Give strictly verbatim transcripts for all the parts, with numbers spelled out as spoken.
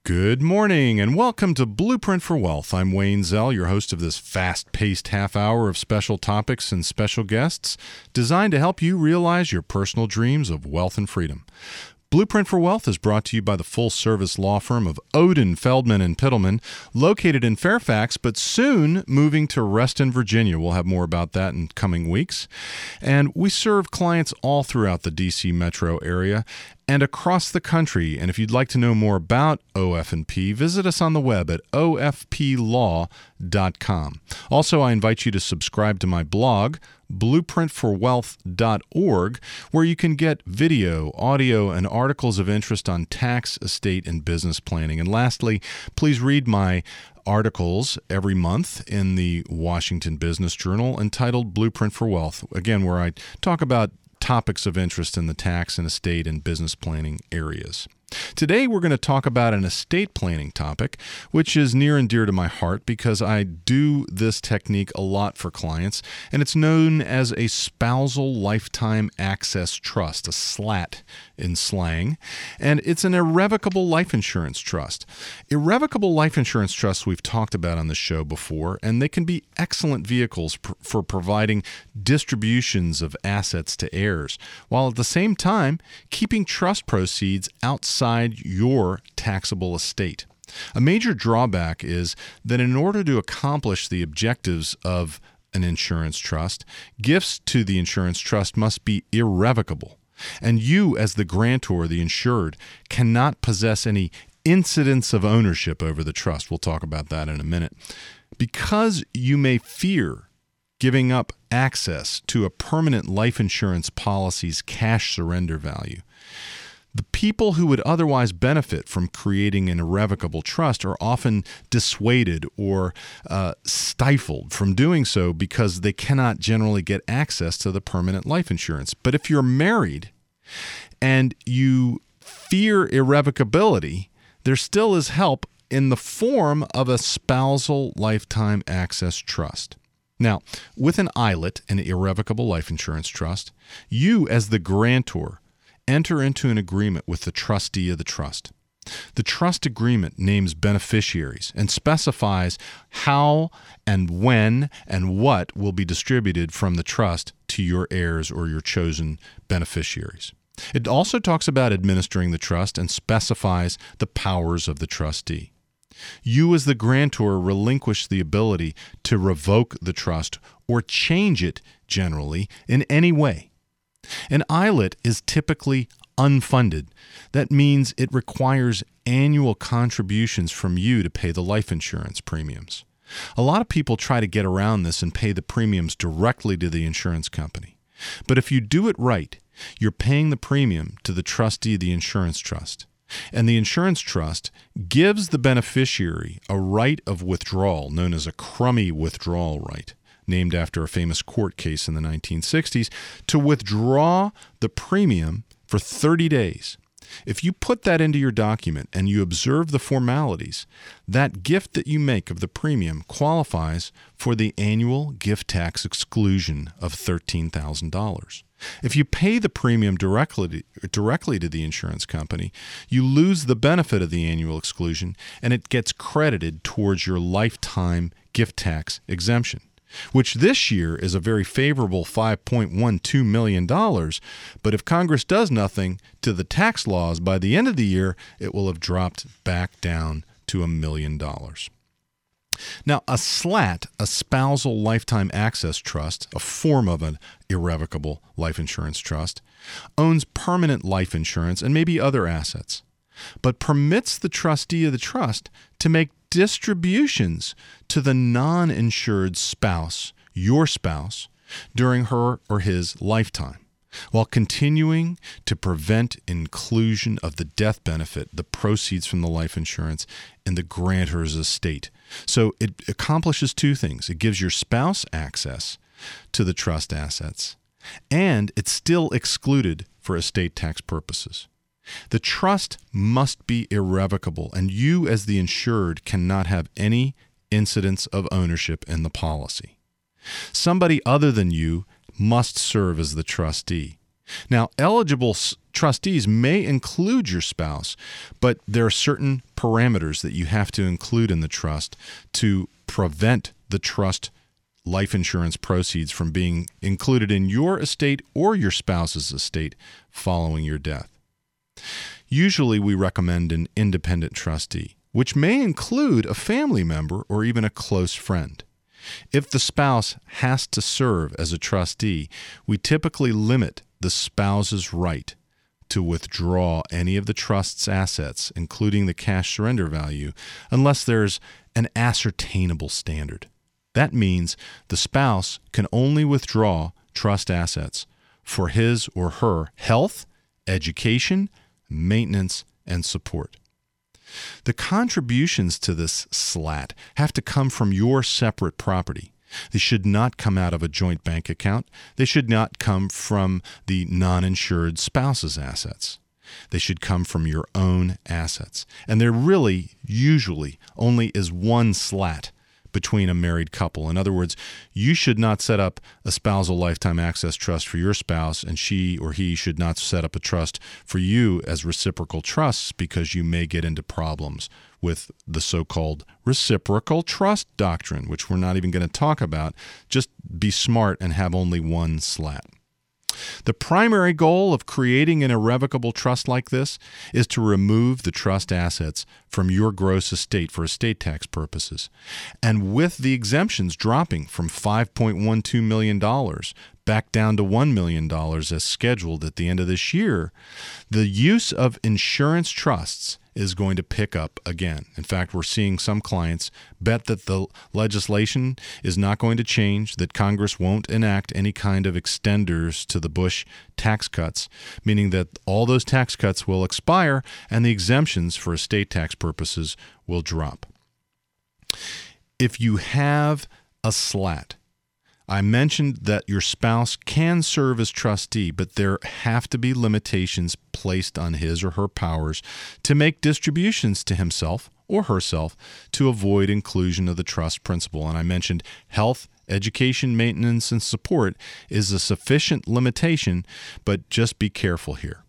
Good morning and welcome to Blueprint for Wealth. I'm Wayne Zell, your host of this fast-paced half hour of special topics and special guests designed to help you realize your personal dreams of wealth and freedom. Blueprint for Wealth is brought to you by the full-service law firm of Odin, Feldman, and Pittleman, located in Fairfax, but soon moving to Reston, Virginia. We'll have more about that in coming weeks. And we serve clients all throughout the D C metro area and across the country. And if you'd like to know more about O F and P, visit us on the web at o f p law dot com. Also, I invite you to subscribe to my blog, blueprint for wealth dot org, where you can get video, audio, and articles of interest on tax, estate, and business planning. And lastly, please read my articles every month in the Washington Business Journal entitled Blueprint for Wealth, again, where I talk about topics of interest in the tax and estate and business planning areas. Today, we're going to talk about an estate planning topic, which is near and dear to my heart because I do this technique a lot for clients, and it's known as a spousal lifetime access trust, a SLAT in slang, and it's an irrevocable life insurance trust. Irrevocable life insurance trusts we've talked about on the show before, and they can be excellent vehicles pr- for providing distributions of assets to heirs, while at the same time keeping trust proceeds outside your taxable estate. A major drawback is that in order to accomplish the objectives of an insurance trust, gifts to the insurance trust must be irrevocable. And you, as the grantor, the insured, cannot possess any incidence of ownership over the trust. We'll talk about that in a minute. Because you may fear giving up access to a permanent life insurance policy's cash surrender value, the people who would otherwise benefit from creating an irrevocable trust are often dissuaded or uh, stifled from doing so because they cannot generally get access to the permanent life insurance. But if you're married and you fear irrevocability, there still is help in the form of a spousal lifetime access trust. Now, with an I L I T, an irrevocable life insurance trust, you as the grantor enter into an agreement with the trustee of the trust. The trust agreement names beneficiaries and specifies how and when and what will be distributed from the trust to your heirs or your chosen beneficiaries. It also talks about administering the trust and specifies the powers of the trustee. You as the grantor relinquish the ability to revoke the trust or change it generally in any way. An I L I T is typically unfunded. That means it requires annual contributions from you to pay the life insurance premiums. A lot of people try to get around this and pay the premiums directly to the insurance company. But if you do it right, you're paying the premium to the trustee of the insurance trust. And the insurance trust gives the beneficiary a right of withdrawal known as a crummy withdrawal right, named after a famous court case in the nineteen sixties, to withdraw the premium for thirty days. If you put that into your document and you observe the formalities, that gift that you make of the premium qualifies for the annual gift tax exclusion of thirteen thousand dollars. If you pay the premium directly, directly to the insurance company, you lose the benefit of the annual exclusion and it gets credited towards your lifetime gift tax exemption, which this year is a very favorable five point one two million dollars. But if Congress does nothing to the tax laws, by the end of the year, it will have dropped back down to a million dollars. Now, a SLAT, a spousal lifetime access trust, a form of an irrevocable life insurance trust, owns permanent life insurance and maybe other assets, but permits the trustee of the trust to make distributions to the non-insured spouse, your spouse, during her or his lifetime, while continuing to prevent inclusion of the death benefit, the proceeds from the life insurance, in the grantor's estate. So it accomplishes two things. It gives your spouse access to the trust assets, and it's still excluded for estate tax purposes. The trust must be irrevocable, and you as the insured cannot have any incidence of ownership in the policy. Somebody other than you must serve as the trustee. Now, eligible s- trustees may include your spouse, but there are certain parameters that you have to include in the trust to prevent the trust life insurance proceeds from being included in your estate or your spouse's estate following your death. Usually, we recommend an independent trustee, which may include a family member or even a close friend. If the spouse has to serve as a trustee, we typically limit the spouse's right to withdraw any of the trust's assets, including the cash surrender value, unless there's an ascertainable standard. That means the spouse can only withdraw trust assets for his or her health, education, maintenance, and support. The contributions to this slat have to come from your separate property. They should not come out of a joint bank account. They should not come from the non-insured spouse's assets. They should come from your own assets. And there really, usually, only is one slat between a married couple. In other words, you should not set up a spousal lifetime access trust for your spouse, and she or he should not set up a trust for you as reciprocal trusts, because you may get into problems with the so-called reciprocal trust doctrine, which we're not even going to talk about. Just be smart and have only one slat. The primary goal of creating an irrevocable trust like this is to remove the trust assets from your gross estate for estate tax purposes. And with the exemptions dropping from five point one two million dollars back down to one million dollars as scheduled at the end of this year, the use of insurance trusts is going to pick up again. In fact, we're seeing some clients bet that the legislation is not going to change, that Congress won't enact any kind of extenders to the Bush tax cuts, meaning that all those tax cuts will expire and the exemptions for estate tax purposes will drop. If you have a slat, I mentioned that your spouse can serve as trustee, but there have to be limitations placed on his or her powers to make distributions to himself or herself to avoid inclusion of the trust principle. And I mentioned health, education, maintenance, and support is a sufficient limitation, but just be careful here.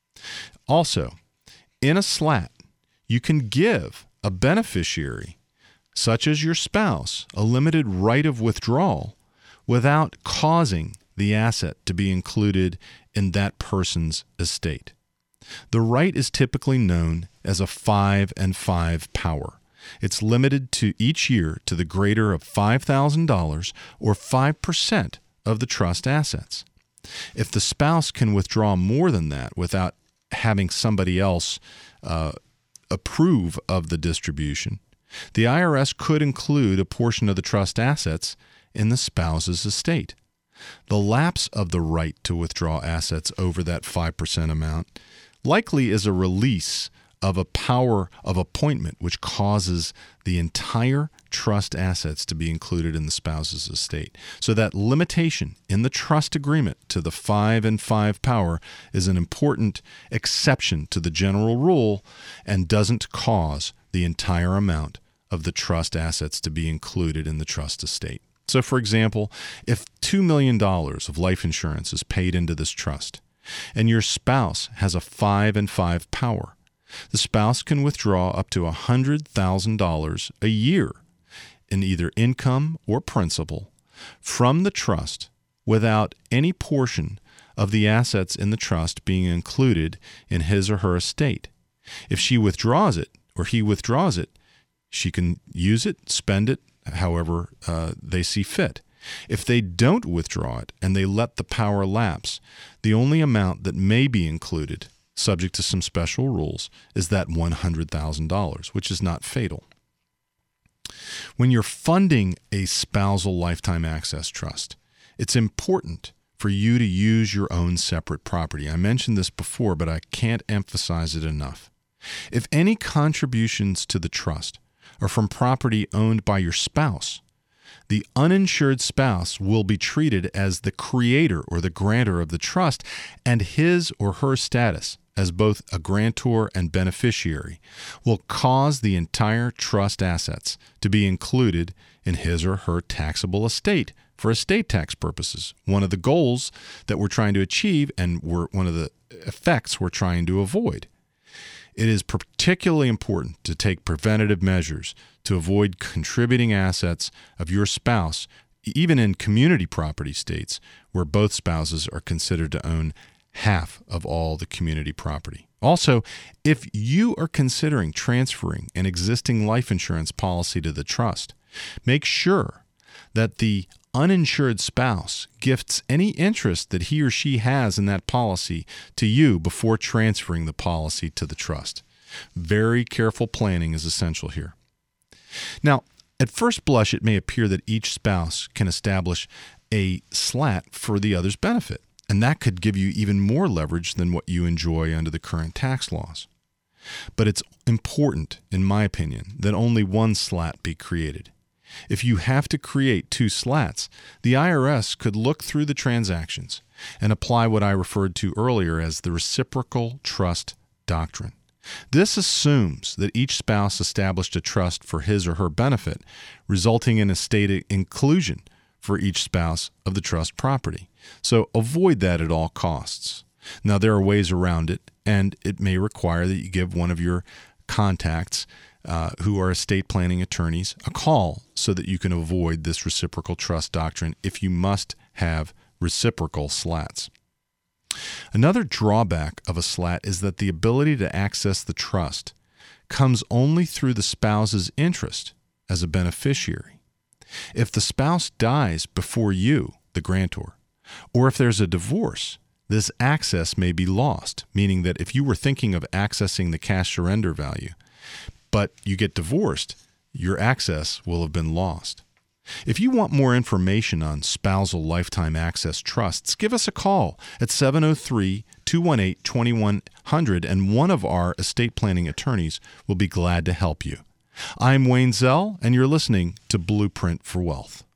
Also, in a slat, you can give a beneficiary, such as your spouse, a limited right of withdrawal without causing the asset to be included in that person's estate. The right is typically known as a five and five power. It's limited to each year to the greater of five thousand dollars or five percent of the trust assets. If the spouse can withdraw more than that without having somebody else uh, approve of the distribution, the I R S could include a portion of the trust assets in the spouse's estate. The lapse of the right to withdraw assets over that five percent amount likely is a release of a power of appointment which causes the entire trust assets to be included in the spouse's estate. So that limitation in the trust agreement to the five and five power is an important exception to the general rule and doesn't cause the entire amount of the trust assets to be included in the trust estate. So, for example, if two million dollars of life insurance is paid into this trust and your spouse has a five and five power, the spouse can withdraw up to one hundred thousand dollars a year in either income or principal from the trust without any portion of the assets in the trust being included in his or her estate. If she withdraws it or he withdraws it, she can use it, spend it, however uh, they see fit. If they don't withdraw it and they let the power lapse, the only amount that may be included, subject to some special rules, is that one hundred thousand dollars, which is not fatal. When you're funding a spousal lifetime access trust, it's important for you to use your own separate property. I mentioned this before, but I can't emphasize it enough. If any contributions to the trust are from property owned by your spouse, the uninsured spouse will be treated as the creator or the grantor of the trust, and his or her status as both a grantor and beneficiary will cause the entire trust assets to be included in his or her taxable estate for estate tax purposes. One of the goals that we're trying to achieve and we're, one of the effects we're trying to avoid. It is particularly important to take preventative measures to avoid contributing assets of your spouse, even in community property states where both spouses are considered to own half of all the community property. Also, if you are considering transferring an existing life insurance policy to the trust, make sure that the uninsured spouse gifts any interest that he or she has in that policy to you before transferring the policy to the trust. Very careful planning is essential here. Now, at first blush, it may appear that each spouse can establish a slat for the other's benefit, and that could give you even more leverage than what you enjoy under the current tax laws. But it's important, in my opinion, that only one slat be created. If you have to create two slats, the I R S could look through the transactions and apply what I referred to earlier as the reciprocal trust doctrine. This assumes that each spouse established a trust for his or her benefit, resulting in estate inclusion for each spouse of the trust property. So avoid that at all costs. Now, there are ways around it, and it may require that you give one of your contacts uh, who are estate planning attorneys a call so that you can avoid this reciprocal trust doctrine if you must have reciprocal slats. Another drawback of a slat is that the ability to access the trust comes only through the spouse's interest as a beneficiary. If the spouse dies before you, the grantor, or if there's a divorce, this access may be lost, meaning that if you were thinking of accessing the cash surrender value, but you get divorced, your access will have been lost. If you want more information on spousal lifetime access trusts, give us a call at seven oh three, two one eight, two one zero zero and one of our estate planning attorneys will be glad to help you. I'm Wayne Zell, and you're listening to Blueprint for Wealth.